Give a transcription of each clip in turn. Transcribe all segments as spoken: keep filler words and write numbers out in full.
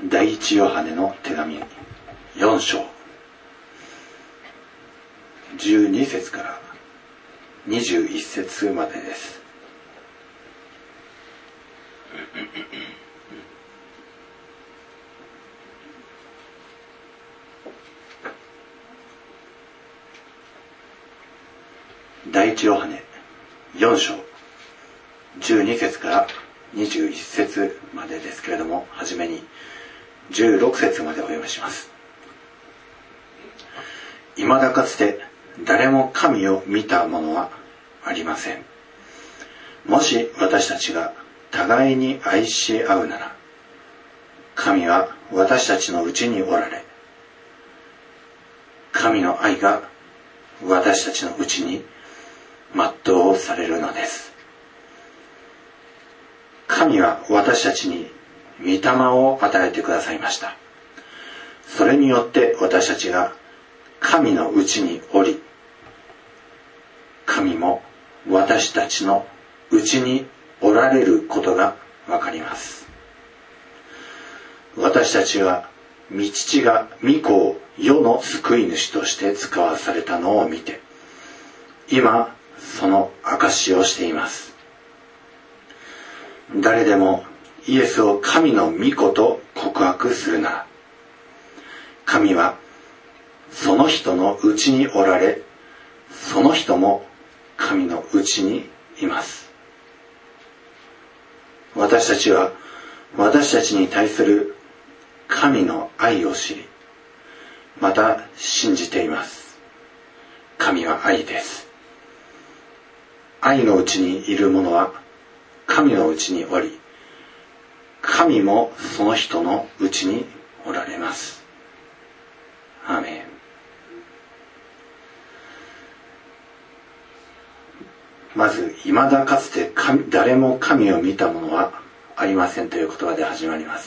第一ヨハネの手紙よん章じゅうに節からにじゅういち節までです。第一ヨハネよん章じゅうに節からにじゅういち節までですけれども、はじめにじゅうろく節までお読みします。未だかつて誰も神を見た者はありません。もし私たちが互いに愛し合うなら、神は私たちのうちにおられ、神の愛が私たちのうちに全うされるのです。神は私たちに御霊を与えてくださいました。それによって私たちが神のうちにおり、神も私たちのうちにおられることがわかります。私たちは御父が御子を世の救い主として使わされたのを見て、今その証しをしています。誰でもイエスを神の御子と告白するなら、神はその人のうちにおられ、その人も神のうちにいます。私たちは私たちに対する神の愛を知り、また信じています。神は愛です。愛のうちにいる者は神のうちにおり、神もその人のうちにおられます。アーメン。まず、未だかつて神誰も神を見た者はありませんという言葉で始まります。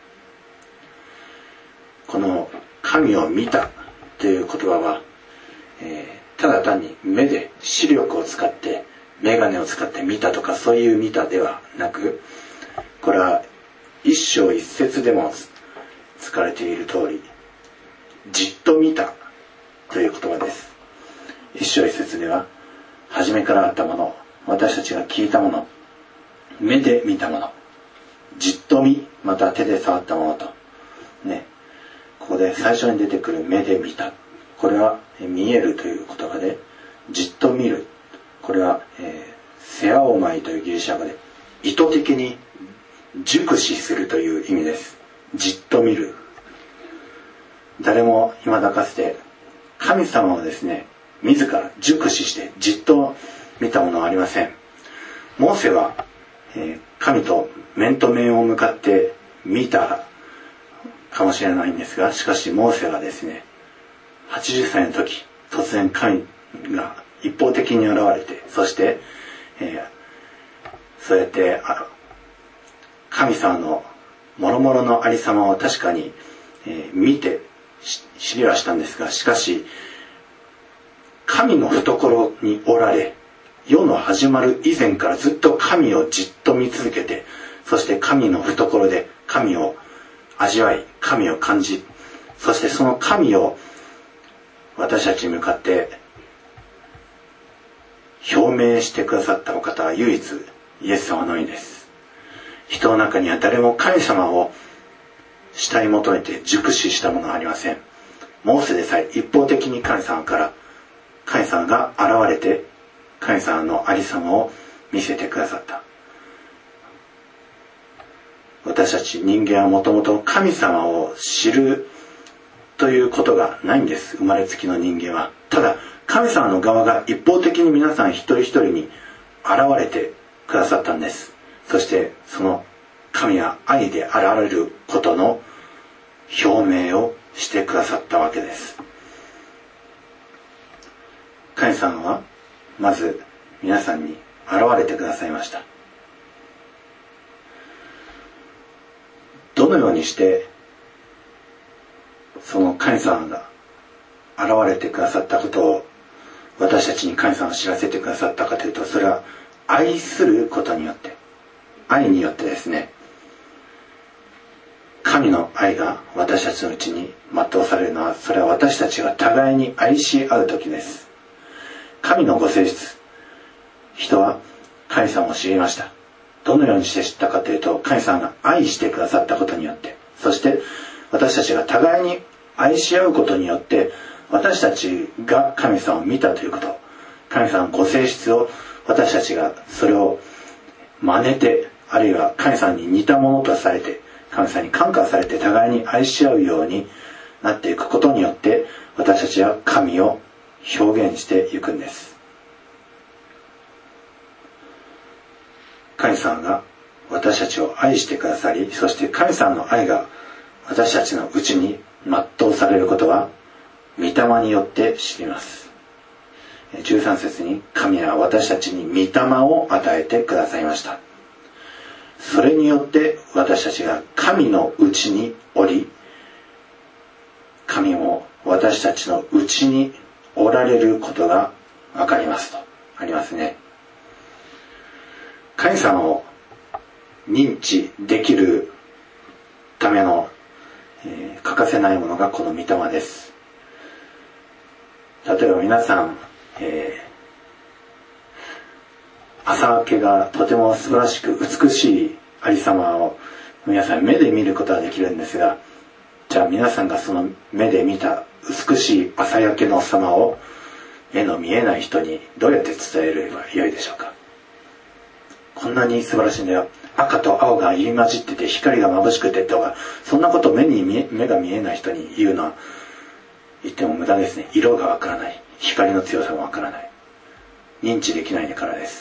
この神を見たという言葉は、えー、ただ単に目で視力を使って眼鏡を使って見たとかそういう見たではなく、これは一章一節でも使われている通り、じっと見たという言葉です。一章一節では、初めからあったもの、私たちが聞いたもの、目で見たもの、じっと見、また手で触ったものと、ね、ここで最初に出てくる目で見た、これは見えるという言葉で、じっと見る、これは、えー、セアオマイというギリシャ語で、意図的に熟視するという意味です。じっと見る。誰も未だかつて神様をですね、自ら熟視してじっと見たものはありません。モーセは、えー、神と面と面を向かって見たかもしれないんですが、しかしモーセはですね、はちじゅっさいの時、突然神が一方的に現れて、そして、えー、そうやって神様の諸々のありさまを確かに、えー、見て知りはしたんですが、しかし神の懐におられ、世の始まる以前からずっと神をじっと見続けて、そして神の懐で神を味わい、神を感じ、そしてその神を私たちに向かって表明してくださったお方は唯一イエス様のみです。人の中には誰も神様を慕い求めて熟視したものはありません。モーセでさえ一方的に神様から神様が現れて神様のありさまを見せてくださった。私たち人間はもともと神様を知るということがないんです。生まれつきの人間は。ただ神様の側が一方的に皆さん一人一人に現れてくださったんです。そしてその神は愛で現れることの表明をしてくださったわけです。神様はまず皆さんに現れてくださいました。どのようにしてその神様が現れてくださったことを私たちに神様を知らせてくださったかというと、それは愛することによって、愛によってですね、神神の愛が私たちのうちに全うされるのは、それは私たちが互いに愛し合う時です。神のご性質、人は神様を知りました。どのようにして知ったかというと、神様が愛してくださったことによって、そして私たちが互いに愛し合うことによって、私たちが神様を見たということ、神様のご性質を私たちがそれを真似て、あるいは神様に似たものとされて、神様に感化されて互いに愛し合うようになっていくことによって、私たちは神を表現していくんです。神様が私たちを愛してくださり、そして神様の愛が私たちのうちに全うされることは御霊によって知ります。じゅうさん節に、神は私たちに御霊を与えてくださいました。それによって私たちが神のうちにおり、神も私たちのうちにおられることがわかりますとありますね。神様を認知できるための、えー、欠かせないものがこの御霊です。例えば皆さん、えー、朝明けがとても素晴らしく美しいありさまを皆さん目で見ることができるんですが、じゃあ皆さんがその目で見た美しい朝焼けの様を目の見えない人にどうやって伝えればよいでしょうか。こんなに素晴らしいんだよ、赤と青が入り混じってて光が眩しくてとか、そんなことを目に見え目が見えない人に言うのは言っても無駄ですね。色がわからない、光の強さもわからない、認知できないからです。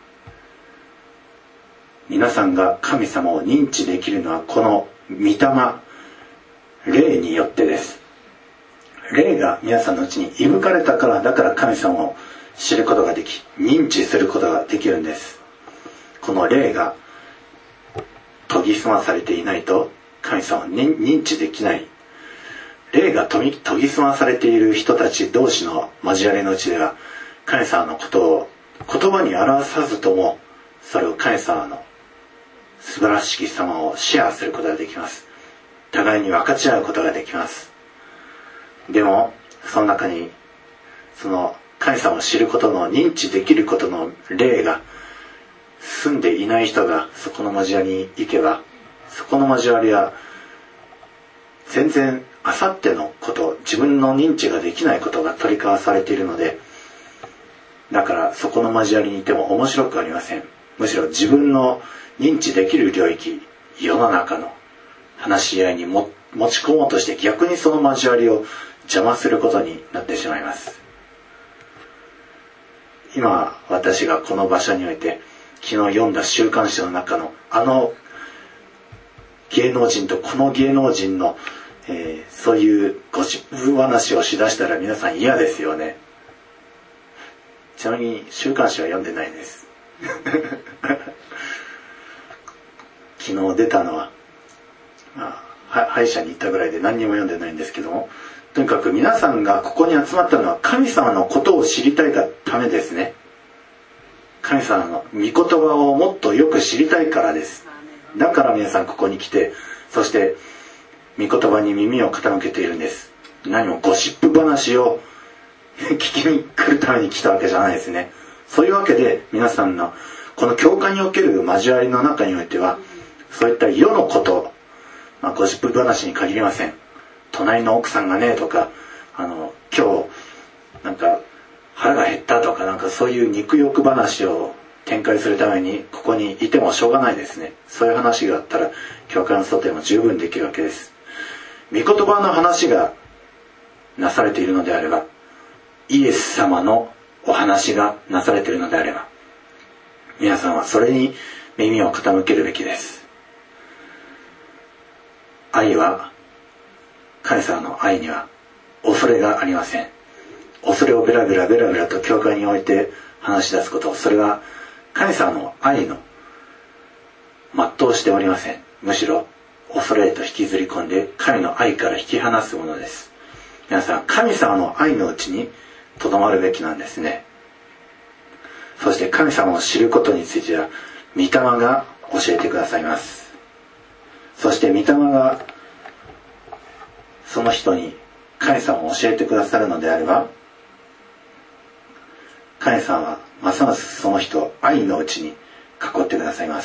皆さんが神様を認知できるのはこの御霊、霊によってです。霊が皆さんのうちにいぶかれたから、だから神様を知ることができ、認知することができるんです。この霊が研ぎ澄まされていないと神様を認知できない。霊が研ぎ澄まされている人たち同士の交わりのうちでは、神様のことを言葉に表さずとも、それを神様の素晴らしき様をシェアすることができます。互いに分かち合うことができます。でもその中にその神様を知ることの認知できることの霊が住んでいない人がそこの交わりに行けば、そこの交わりは全然あさってのこと、自分の認知ができないことが取り交わされているので、だからそこの交わりにいても面白くありません。むしろ自分の認知できる領域、世の中の話し合いにも持ち込もうとして、逆にその交わりを邪魔することになってしまいます。今私がこの場所において昨日読んだ週刊誌の中のあの芸能人とこの芸能人の、えー、そういうゴシップ話をしだしたら皆さん嫌ですよね。ちなみに週刊誌は読んでないです。昨日出たのは、まあ、歯医者に行ったぐらいで何にも読んでないんですけども、とにかく皆さんがここに集まったのは神様のことを知りたいがためですね。神様の御言葉をもっとよく知りたいからです。だから皆さんここに来て、そして御言葉に耳を傾けているんです。何もゴシップ話を聞きに来るために来たわけじゃないですね。そういうわけで皆さんのこの教会における交わりの中においては、そういった世のこと、まあ、ゴシップ話に限りません。隣の奥さんがねとか、あの今日なんか腹が減ったとか、なんかそういう肉欲話を展開するためにここにいてもしょうがないですね。そういう話があったら教会の外でも十分できるわけです。御言葉の話がなされているのであれば、イエス様のお話がなされているのであれば、皆さんはそれに耳を傾けるべきです。愛は、神様の愛には恐れがありません。恐れをベラベラベラベラと教会において話し出すこと、それは神様の愛の全うしておりません。むしろ恐れへと引きずり込んで神の愛から引き離すものです。皆さん、神様の愛のうちにとどまるべきなんですね。そして神様を知ることについては御霊が教えてくださいます。 そして御霊がその人に神様を教えてくださるのであれば、神様はますますその人を愛のうちに囲ってくださいます。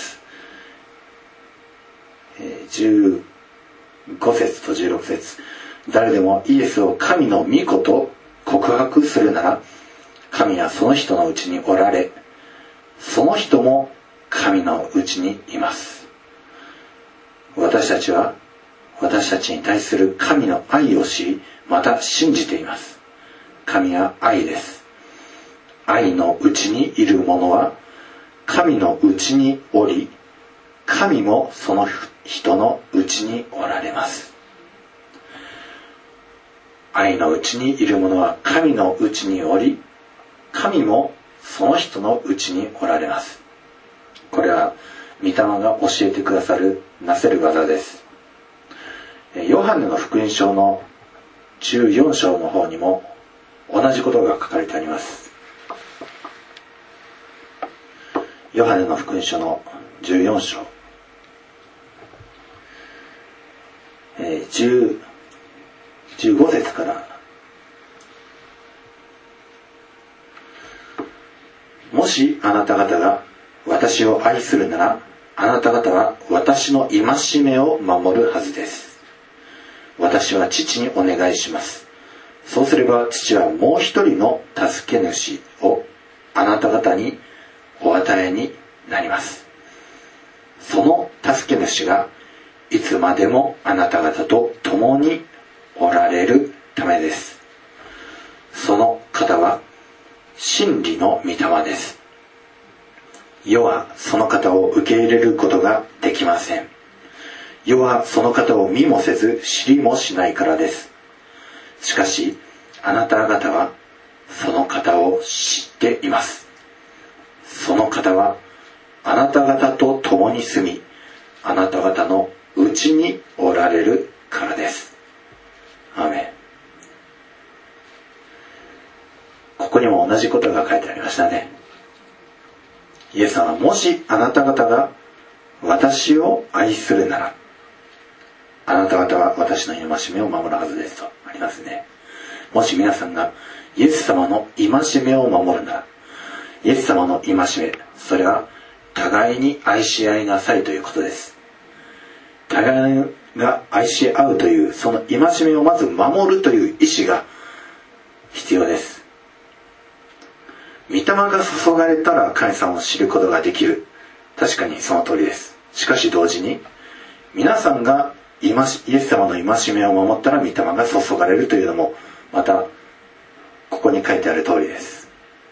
えー、じゅうご節とじゅうろく節、誰でもイエスを神の御子と告白するなら、神はその人のうちにおられ、その人も神のうちにいます。私たちは私たちに対する神の愛を知り、また信じています。神は愛です。愛のうちにいる者は神のうちにおり、神もその人のうちにおられます。愛のうちにいる者は神のうちにおり、神もその人のうちにおられます。これは御霊が教えてくださるなせる技です。ヨハネの福音書のじゅうよん章の方にも同じことが書かれてあります。ヨハネの福音書のじゅうよん章、えー、じゅう、じゅうご節から、もしあなた方が私を愛するなら、あなた方は私の戒めを守るはずです。私は父にお願いします。そうすれば父はもう一人の助け主をあなた方にお与えになります。その助け主がいつまでもあなた方と共におられるためです。その方は真理の御霊です。世はその方を受け入れることができません。世はその方を見もせず知りもしないからです。しかしあなた方はその方を知っています。その方はあなた方と共に住み、あなた方のうちにおられるからです。アーメン。ここにも同じことが書いてありましたね。イエス様は、もしあなた方が私を愛するなら、あなた方は私の戒めを守るはずですとありますね。もし皆さんがイエス様の戒めを守るなら、イエス様の戒め、それは互いに愛し合いなさいということです。互いが愛し合うというその戒めをまず守るという意志が必要です。御霊が注がれたら神様を知ることができる。確かにその通りです。しかし同時に皆さんがイエス様の戒めを守ったら御霊が注がれるというのもまたここに書いてある通りです。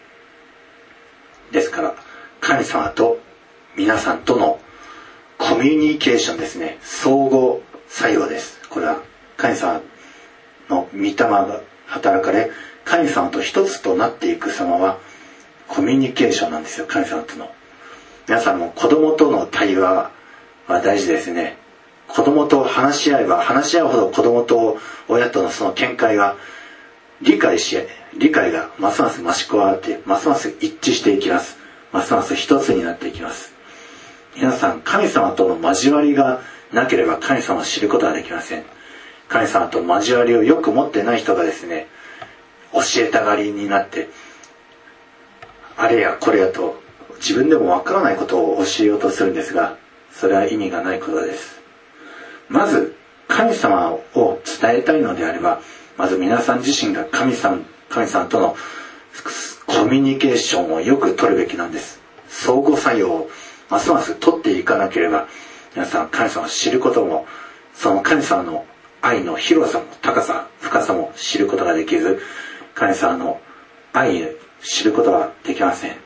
ですから神様と皆さんとのコミュニケーションですね。相互作用です。これは神様の御霊が働かれ、神様と一つとなっていく様はコミュニケーションなんですよ。神様との。皆さんも子供との対話は大事ですね。子供と話し合えば話し合うほど子供と親とのその見解が理解し理解がますます増し加わってますます一致していきます。ますます一つになっていきます。皆さん、神様との交わりがなければ神様を知ることはできません。神様と交わりをよく持ってない人がですね、教えたがりになってあれやこれやと自分でもわからないことを教えようとするんですが、それは意味がないことです。まず神様を伝えたいのであれば、まず皆さん自身が神様、神様とのコミュニケーションをよく取るべきなんです。相互作用をますます取っていかなければ、皆さん神様を知ることも、その神様の愛の広さも高さ深さも知ることができず、神様の愛を知ることはできません。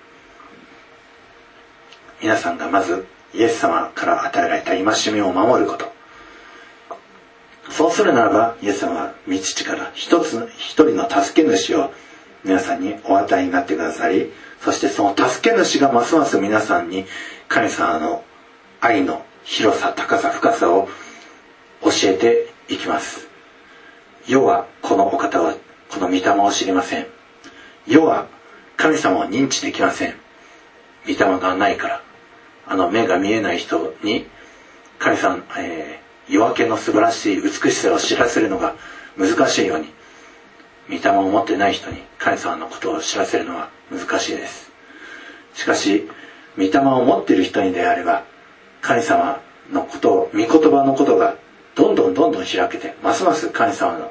皆さんがまずイエス様から与えられた戒めを守ること、そうするならばイエス様は御父から一つ一人の助け主を皆さんにお与えになってくださり、そしてその助け主がますます皆さんに神様の愛の広さ高さ深さを教えていきます。世はこのお方はこの御霊を知りません。世は神様を認知できません。御霊がないから。あの目が見えない人に神様、えー、 夜明けの素晴らしい美しさを知らせるのが難しいように、御霊を持ってない人に神様のことを知らせるのは難しいです。しかし御霊を持っている人にであれば、神様のことを、御言葉のことがどんどんどんどん開けて、ますます神様の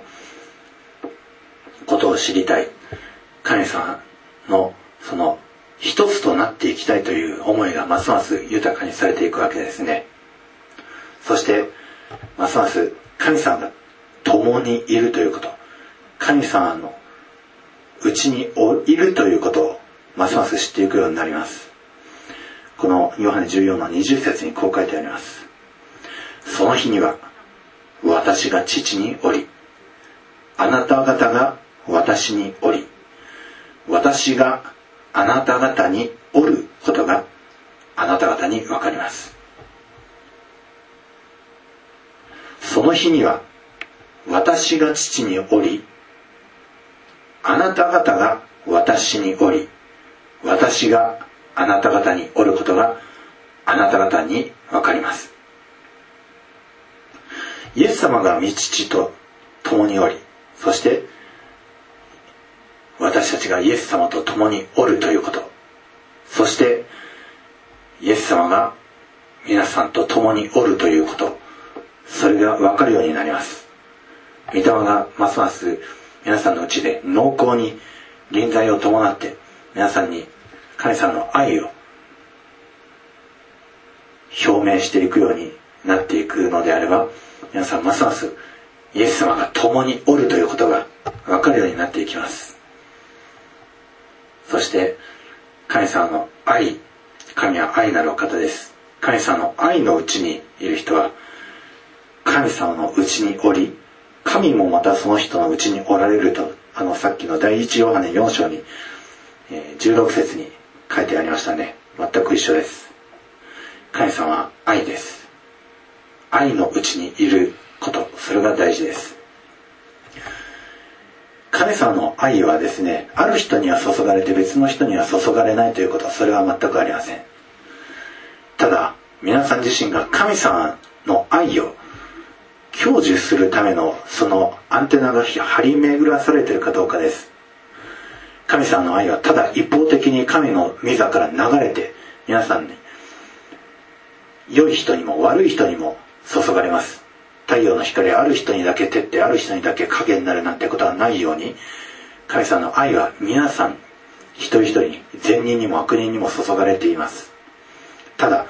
ことを知りたい、神様のその一つとなっていきたいという思いがますます豊かにされていくわけですね。そしてますます神様が共にいるということ、神様のうちにいるということをますます知っていくようになります。このヨハネじゅうよんのにじゅっ節にこう書いてあります。その日には私が父におり、あなた方が私におり、私があなた方におることがあなた方に分かります。その日には私が父におり、あなた方が私におり、私があなた方におることがあなた方に分かります。イエス様が御父と共におり、そして私たちがイエス様と共におるということ、そしてイエス様が皆さんと共におるということ、それが分かるようになります。御霊がますます皆さんのうちで濃厚に臨在を伴って皆さんに神様の愛を表明していくようになっていくのであれば、皆さんますますイエス様が共におるということが分かるようになっていきます。そして神様の愛、神は愛なるお方です。神様の愛のうちにいる人は神様のうちにおり、神もまたその人のうちにおられると、あのさっきの第一ヨハネよん章に、えー、じゅうろく節に書いてありましたね。全く一緒です。神様は愛です。愛のうちにいること、それが大事です。神様の愛はですね、ある人には注がれて別の人には注がれないということは、それは全くありません。ただ皆さん自身が神様の愛を享受するためのそのアンテナが張り巡らされているかどうかです。神様の愛はただ一方的に神の御座から流れて皆さんに、良い人にも悪い人にも注がれます。太陽の光はある人にだけ照ってある人にだけ影になるなんてことはないように、神様の愛は皆さん一人一人に、善人にも悪人にも注がれています。ただ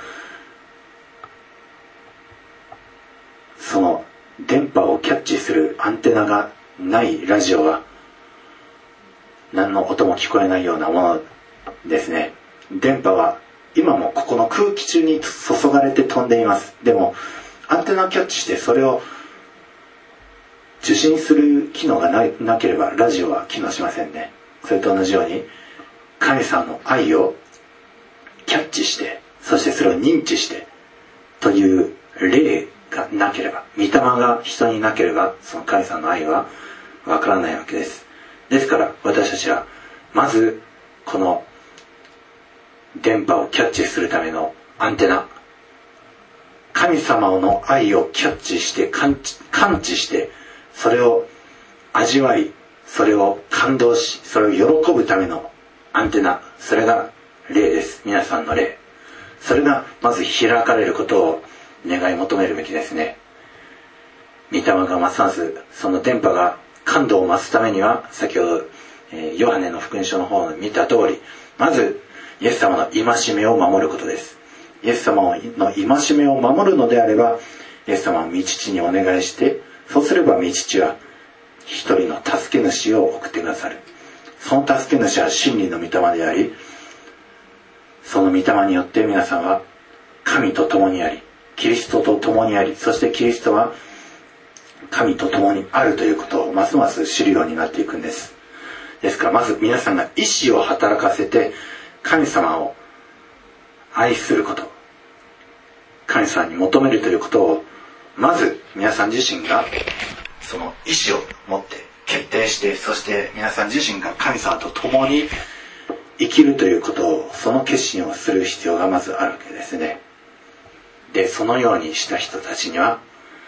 その電波をキャッチするアンテナがないラジオは何の音も聞こえないようなものですね。電波は今もここの空気中に注がれて飛んでいます。でもアンテナをキャッチしてそれを受信する機能が な, なければラジオは機能しませんね。それと同じように神様の愛をキャッチして、そしてそれを認知してという霊がなければ、御霊が人になければ、その神様の愛はわからないわけです。ですから私たちはまずこの電波をキャッチするためのアンテナ、神様の愛をキャッチして感知、感知してそれを味わい、それを感動し、それを喜ぶためのアンテナ、それが霊です。皆さんの霊、それがまず開かれることを願い求めるべきですね。御霊がますますその電波が感動を増すためには、先ほど、えー、ヨハネの福音書の方を見た通り、まずイエス様の戒めを守ることです。イエス様の戒めを守るのであれば、イエス様は御父にお願いして、そうすれば御父は一人の助け主を送ってくださる。その助け主は真理の御霊であり、その御霊によって皆さんは神と共にあり、キリストと共にあり、そしてキリストは神と共にあるということをますます知るようになっていくんです。ですからまず皆さんが意志を働かせて神様を愛すること、神様に求めるということをまず皆さん自身がその意志を持って決定して、そして皆さん自身が神様と共に生きるということを、その決心をする必要がまずあるわけですね。でそのようにした人たちには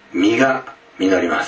実が実ります。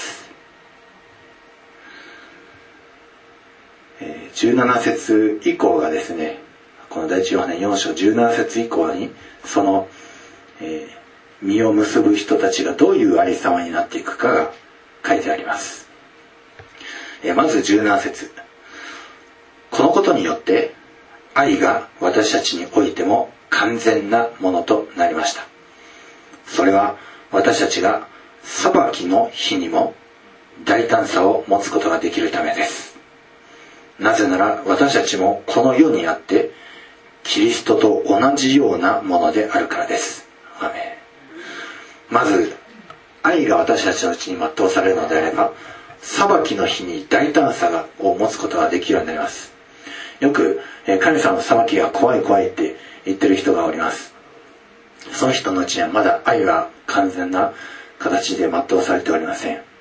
じゅうなな節以降がですね、この第一ヨハネよん章じゅうなな節以降にその、えー、実を結ぶ人たちがどういうありさまになっていくかが書いてあります。えー、まずじゅうなな節、このことによって愛が私たちにおいても完全なものとなりました。それは私たちが裁きの日にも大胆さを持つことができるためです。なぜなら私たちもこの世にあってキリストと同じようなものであるからです。アーメン。まず愛が私たちのうちに全うされるのであれば、裁きの日に大胆さがを持つことができるようになります。よく神様の裁きが怖い怖いって言ってる人がおります。その人のうちにはまだ愛が完全な形で全うされておりません。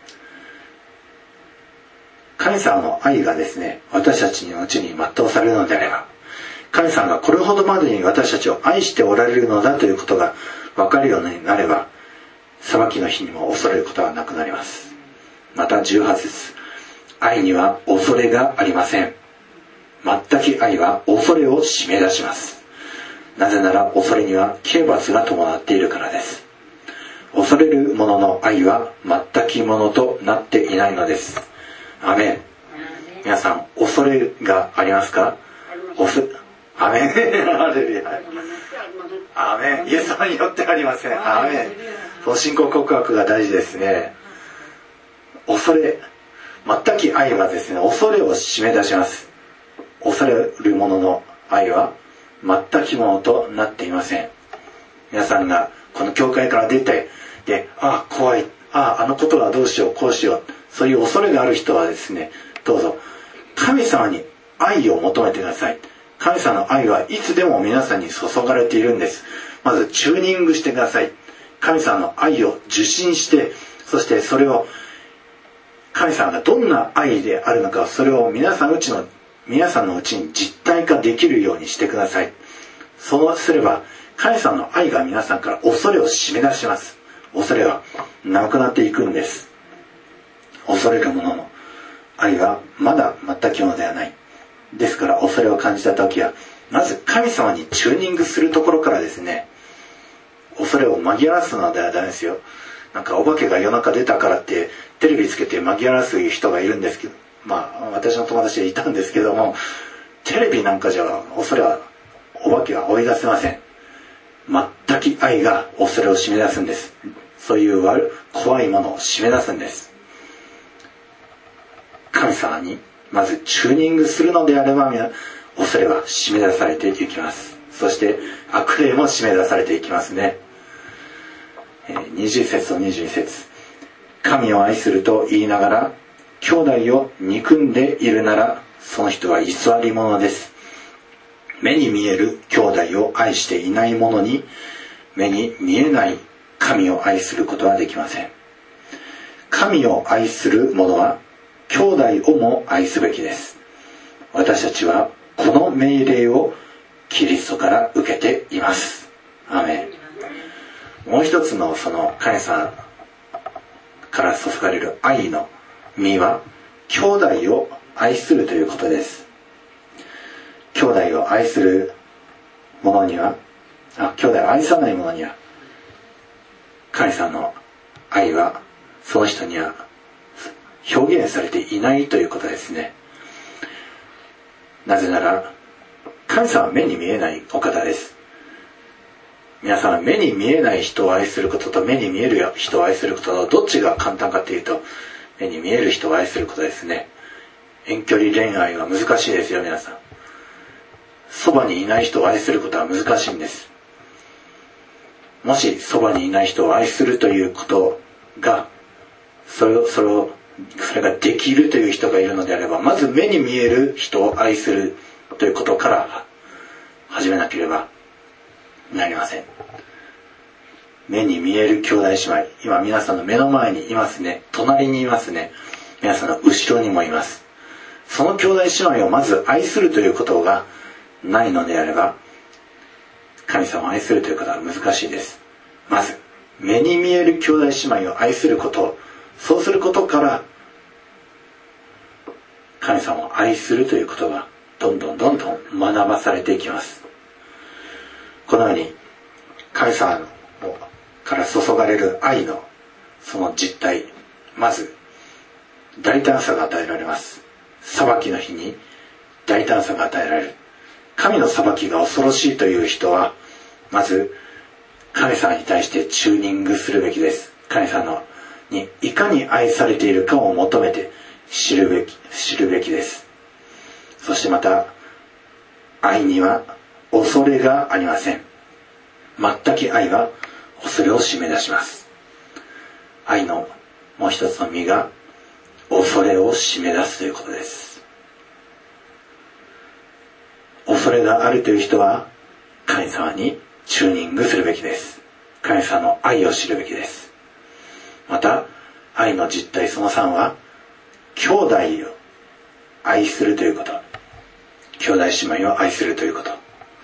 神様の愛がですね、私たちのうちに全うされるのであれば、神様がこれほどまでに私たちを愛しておられるのだということが分かるようになれば、裁きの日にも恐れることはなくなります。またじゅうはち節、愛には恐れがありません。全く愛は恐れを締め出します。なぜなら恐れには刑罰が伴っているからです。恐れる者の愛は全くものとなっていないのです。アメン。皆さん恐れがありますか？おすアメン。ハレルヤ。アメン。イエス様によってありません。アメン。その信仰告白が大事ですね。恐れ、全く愛はですね、恐れを締め出します。恐れる者の愛は全くものとなっていません。皆さんがこの教会から出て、で、ああ怖い、あああのことはどうしよう、こうしよう、そういう恐れがある人はですね、どうぞ神様に愛を求めてください。神様の愛はいつでも皆さんに注がれているんです。まずチューニングしてください。神様の愛を受信して、そしてそれを神様がどんな愛であるのか、それを皆さんのうちの皆さんのうちに実体化できるようにしてください。そうすれば神様の愛が皆さんから恐れを締め出します。恐れはなくなっていくんです。恐れる者の愛はまだ全くものではない。ですから恐れを感じた時はまず神様にチューニングするところからですね、恐れを紛らわすのではダメですよ。なんかお化けが夜中出たからってテレビつけて紛らわす人がいるんですけど、まあ私の友達でいたんですけども、テレビなんかじゃ恐れはお化けは追い出せません。全く愛が恐れを締め出すんです。そういう悪怖いものを締め出すんです。神様にまずチューニングするのであれば、恐れは締め出されていきます。そして悪霊も締め出されていきますね。にじゅう節とにじゅうに節、神を愛すると言いながら兄弟を憎んでいるなら、その人は偽り者です。目に見える兄弟を愛していない者に、目に見えない神を愛することはできません。神を愛する者は兄弟をも愛すべきです。私たちはこの命令をキリストから受けています。アーメン。もう一つのその神様から注がれる愛の実は兄弟を愛するということです。兄弟を愛する者には、あ、兄弟を愛さない者には神様の愛はその人には表現されていないということですね。なぜなら神様は目に見えないお方です。皆さん、目に見えない人を愛することと目に見える人を愛することとどっちが簡単かというと、目に見える人を愛することですね。遠距離恋愛は難しいですよ。皆さん、そばにいない人を愛することは難しいんです。もしそばにいない人を愛するということがそれをそれをそれができるという人がいるのであれば、まず目に見える人を愛するということから始めなければなりません。目に見える兄弟姉妹、今皆さんの目の前にいますね。隣にいますね。皆さんの後ろにもいます。その兄弟姉妹をまず愛するということがないのであれば、神様を愛するということは難しいです。まず目に見える兄弟姉妹を愛すること、そうすることから神様を愛するということがどんどんどんどん学ばされていきます。このように神様から注がれる愛のその実態、まず大胆さが与えられます。裁きの日に大胆さが与えられる。神の裁きが恐ろしいという人はまず神様に対してチューニングするべきです。神様にいかに愛されているかを求めて知るべき、知るべきです。そしてまた愛には恐れがありません。全く愛は恐れを締め出します。愛のもう一つの実が恐れを締め出すということです。恐れがあるという人は神様にチューニングするべきです。神様の愛を知るべきです。また愛の実態そのさんは兄弟を愛するということ、兄弟姉妹を愛するということ。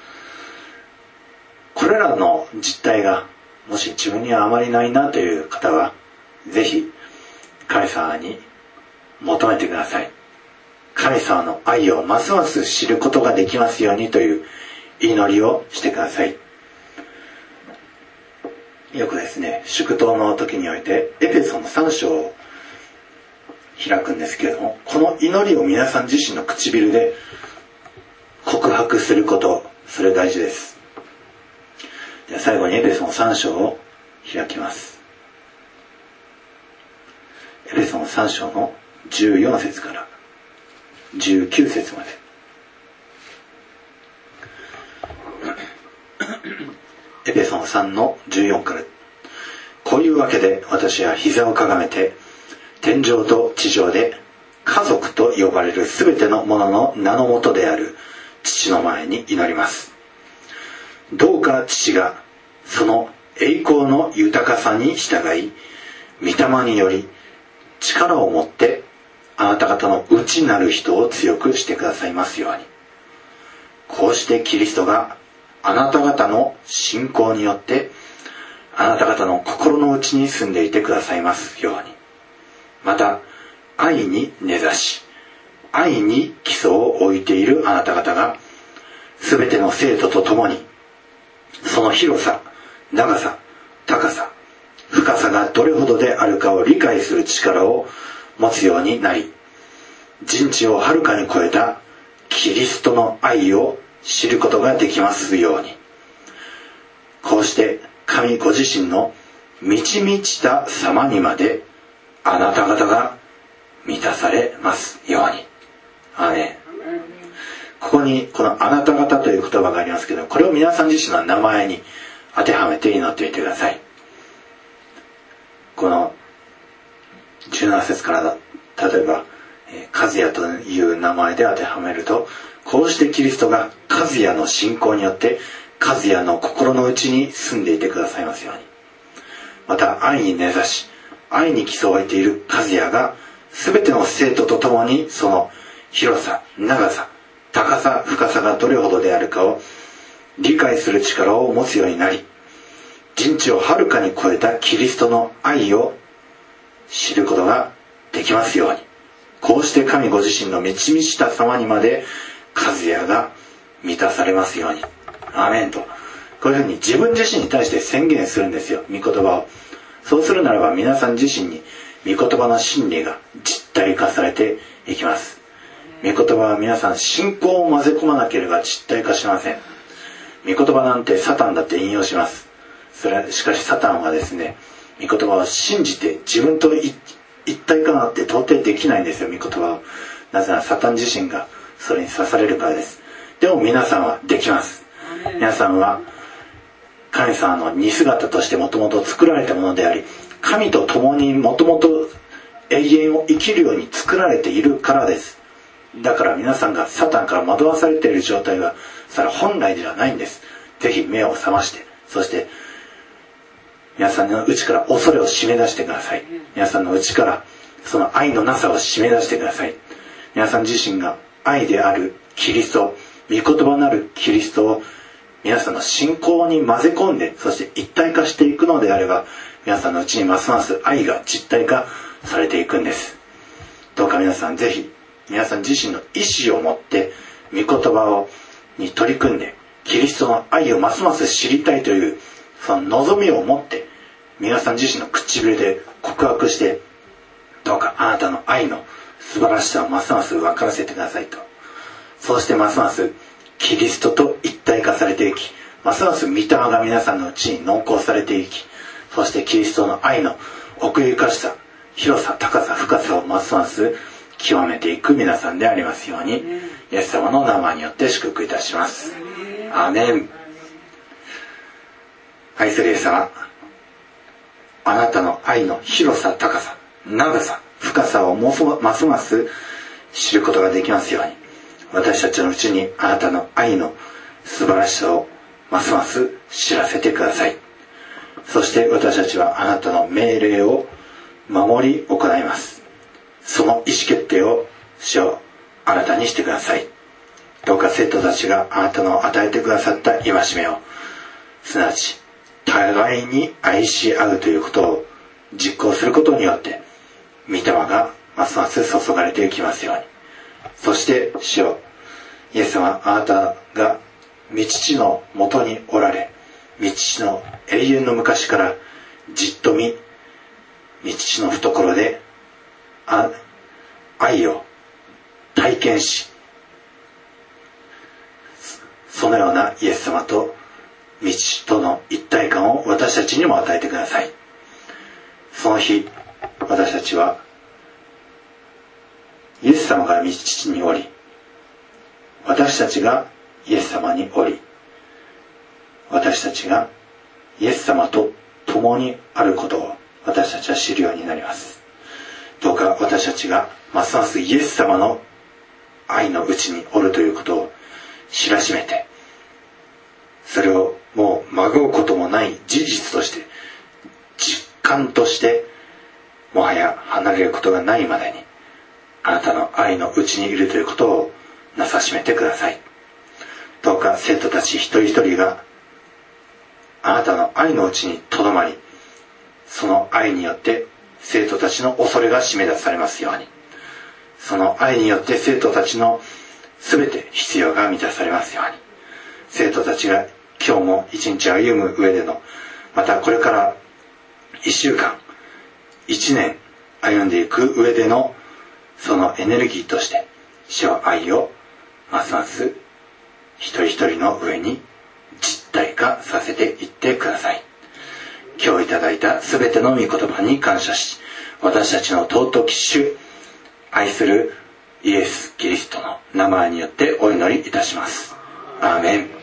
これらの実態がもし自分にはあまりないなという方はぜひ神様に求めてください。神様の愛をますます知ることができますようにという祈りをしてください。よくですね、祝祷の時においてエペソのさん章を開くんですけれども、この祈りを皆さん自身の唇で告白すること、それ大事です。では最後にエペソのさん章を開きます。エペソのさん章のじゅうよん節からじゅうきゅう節まで。エペソのさんのじゅうよんから。こういうわけで私は膝をかがめて天上と地上で家族と呼ばれるすべてのものの名のもとである父の前に祈ります。どうか父がその栄光の豊かさに従い、御霊により力を持ってあなた方の内なる人を強くしてくださいますように。こうしてキリストがあなた方の信仰によってあなた方の心の内に住んでいてくださいますように。また愛に根ざし愛に基礎を置いているあなた方がすべての生徒とともにその広さ、長さ、高さ、深さがどれほどであるかを理解する力を持つようになり、人知をはるかに超えたキリストの愛を知ることができますように。こうして神ご自身の満ち満ちた様にまであなた方が満たされますように。アーメン。ここにこのあなた方という言葉がありますけど、これを皆さん自身の名前に当てはめて祈ってみてください。このじゅうなな節からだ、例えば和也という名前で当てはめると、こうしてキリストが和也の信仰によって和也の心の内に住んでいてくださいますように。また愛に根ざし愛に基礎を置いている和也が全ての生徒とともにその広さ、長さ、高さ、深さがどれほどであるかを理解する力を持つようになり、人知をはるかに超えたキリストの愛を知ることができますように。こうして神ご自身の満ち満ちた様にまで和也が満たされますように。アーメンと、こういうふうに自分自身に対して宣言するんですよ、御言葉を。そうするならば皆さん自身に御言葉の真理が実体化されていきます。御言葉は皆さん信仰を混ぜ込まなければ実体化しません。御言葉なんてサタンだって引用します。それしかしサタンはですね、御言葉を信じて自分と一体化なんて到底できないんですよ、御言葉を。なぜならサタン自身がそれに刺されるからです。でも皆さんはできます。皆さんは神様の似姿としてもともと作られたものであり、神と共にもともと永遠を生きるように作られているからです。だから皆さんがサタンから惑わされている状態はそれは本来ではないんです。ぜひ目を覚まして、そして皆さんの内から恐れを締め出してください。皆さんの内からその愛のなさを締め出してください。皆さん自身が愛であるキリスト、御言葉なるキリストを皆さんの信仰に混ぜ込んで、そして一体化していくのであれば、皆さんのうちにますます愛が実体化されていくんです。どうか皆さんぜひ皆さん自身の意志を持って御言葉をに取り組んで、キリストの愛をますます知りたいというその望みを持って皆さん自身の唇で告白して、どうかあなたの愛の素晴らしさをますます分からせてくださいと。そうしてますますキリストと一体化されていき、ますます御霊が皆さんのうちに濃厚されていき、そしてキリストの愛の奥ゆかしさ、広さ、高さ、深さをますます極めていく皆さんでありますように、イエス様の名前によって祝福いたします。アーメン。愛するイエス様、あなたの愛の広さ、高さ、長さ、深さをますます知ることができますように、私たちのうちにあなたの愛の素晴らしさをますます知らせてください。そして私たちはあなたの命令を守り行います。その意思決定を主を新たにしてください。どうか生徒たちがあなたの与えてくださった戒めを、すなわち互いに愛し合うということを実行することによって、御霊がますます注がれていきますように。そして主よ、イエス様、あなたが御父のもとにおられ、御父の永遠の昔からじっと見、御父の懐であ愛を体験し、そのようなイエス様と御父との一体感を私たちにも与えてください。その日、私たちはイエス様が御父におり、私たちがイエス様におり、私たちがイエス様と共にあることを私たちは知るようになります。どうか私たちがますますイエス様の愛のうちにおるということを知らしめて、それをもうまごうこともない事実として、実感としてもはや離れることがないまでに、あなたの愛のうちにいるということをなさしめてください。どうか生徒たち一人一人があなたの愛のうちにとどまり、その愛によって生徒たちの恐れが締め出されますように、その愛によって生徒たちの全て必要が満たされますように、生徒たちが今日も一日歩む上での、またこれから一週間、一年歩んでいく上でのそのエネルギーとして、主は愛をますます一人一人の上に実体化させていってください。今日いただいたすべての御言葉に感謝し、私たちの尊き主、愛するイエス・キリストの名前によってお祈りいたします。アーメン。